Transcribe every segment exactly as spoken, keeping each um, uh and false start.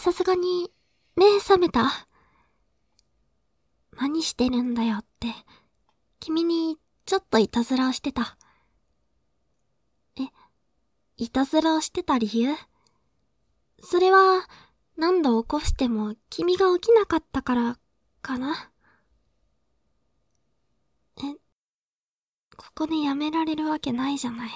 さすがに、目覚めた？何してるんだよって、君にちょっといたずらをしてた。え、いたずらをしてた理由？それは、何度起こしても君が起きなかったからかな。え、ここでやめられるわけないじゃない。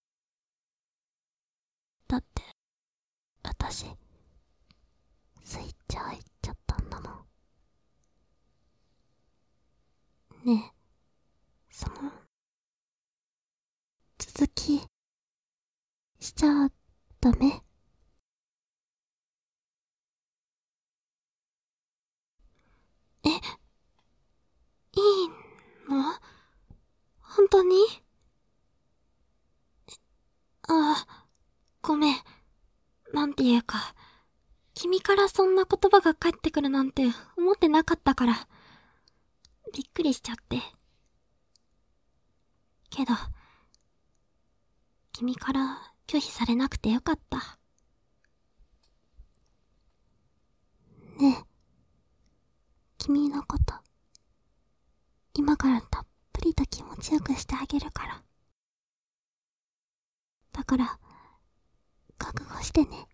だって、私、スイッチ入っちゃったんだもん。ねえ、その、続き、しちゃダメ？え、いいの？本当に？ああ、ごめん。なんていうか、君からそんな言葉が返ってくるなんて思ってなかったから、びっくりしちゃって。けど、君から拒否されなくてよかった。ねえ、君のこと、今からたっぷりと気持ちよくしてあげるから。だから、覚悟してね。